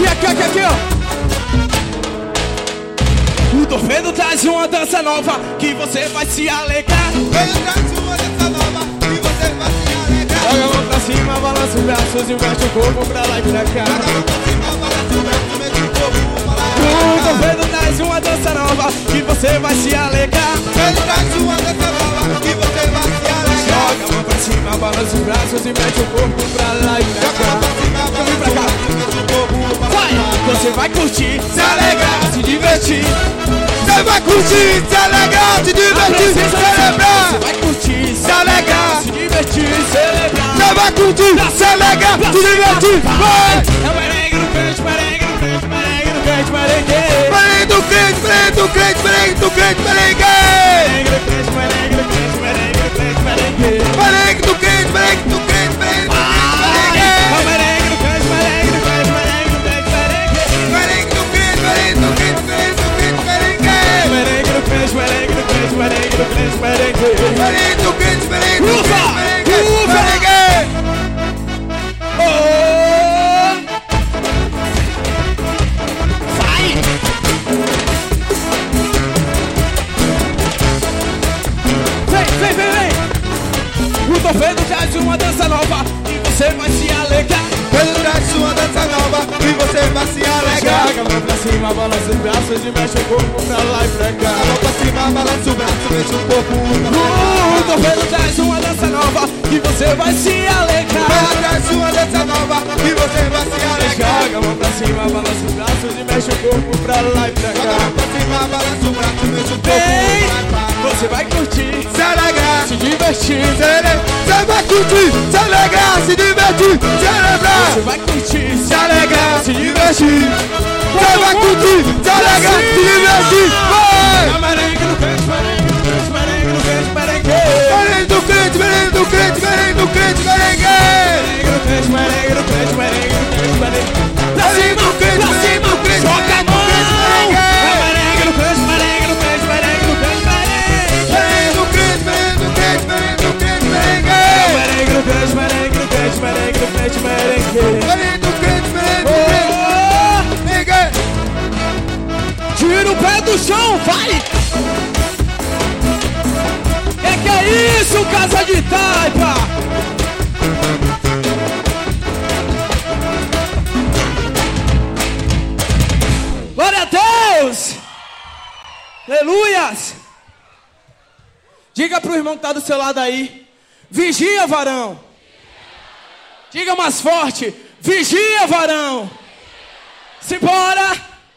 Aqui, ó. O Torpedo traz uma dança nova que você vai se alegar. Ele traz uma dança nova que você vai se alegar. Joga a mão pra cima, balança os braços e mexe o corpo pra lá e pra cá. Joga a mão pra cima, balança o braço, mexe o corpo pra lá e O pra cá. Torpedo traz uma dança nova que você vai se alegar. Ele traz uma dança nova que você vai se alegar. Joga a mão pra cima, balança os braços e mexe o corpo pra lá e pra Joga a mão cá. pra cima, balança o braço, mexe o corpo pra lá e pra cá. Você vai curtir, se alegrar, se divertir. Você vai curtir, se alegrar, se divertir, celebrar. Você vai curtir, Se alegrar. se divertir, celebrar. Você vai curtir, se alegrar, se divertir. Vai! É o merengue no crente, merengue no crente, merengue no crente, merengue. Merengue do crente, merengue do crente, merengue do crente, merengue. Merengue no crente, merengue no crente, merengue no crente, merengue. Merengue do crente, merengue do crente, merengue do crente, merengue. É o merengue no crente, merengue no crente, merengue no crente, merengue. Merengue do crente, merengue do crente, merengue do crente, merengue. Merengue no crente, merengue no crente, merengue no crente, merengue. Merengue do crente, merengue do crente, Ufa! merengue, Ufa! merengue. Oh! Vai! Vem! O Torpedo traz uma dança nova e você vai se alegar. Ele traz uma dança nova e você vai se alegar. Joga a mão pra cima, balança os braços e mexe o corpo pra lá e pra cá. A mão pra cima, balança o braço, mexe o corpo pra lá. O Torpedo traz uma dança nova e você vai se alegar. Ele traz uma dança nova e você vai se alegar. Joga a mão pra cima, balança os braços e mexe o corpo pra lá e pra Joga a cá. mão pra cima, balança o braço, mexe o corpo Vem! pra lá e pra cá. Você vai curtir, Se alegrar, se divertir. você vai curtir, se alegrar, se divertir, celebrar. Você vai curtir, Se alegrar, se divertir. você vai curtir, se alegrar, se divertir. Vai! É o merengue no crente, merengue no crente, merengue no crente, merengue. Merengue do crente, merengue do crente, merengue do crente, merengue. Merengue no crente, merengue no crente, merengue no crente, merengue. Pra cima, pra cima, joga a mão. É o merengue no crente, merengue no crente, merengue no crente, merengue. Merengue do crente, merengue do crente, merengue do crente, merengue. Merengue no crente, merengue no crente, merengue no crente, merengue. Merengue do crente, merengue do crente, Oh! merengue. Tira o pé do chão, vai! Que é isso, casa de taipa? Glória a Deus! Aleluias! Diga pro irmão que tá do seu lado aí: vigia, varão! Diga mais forte: vigia, varão! Simbora!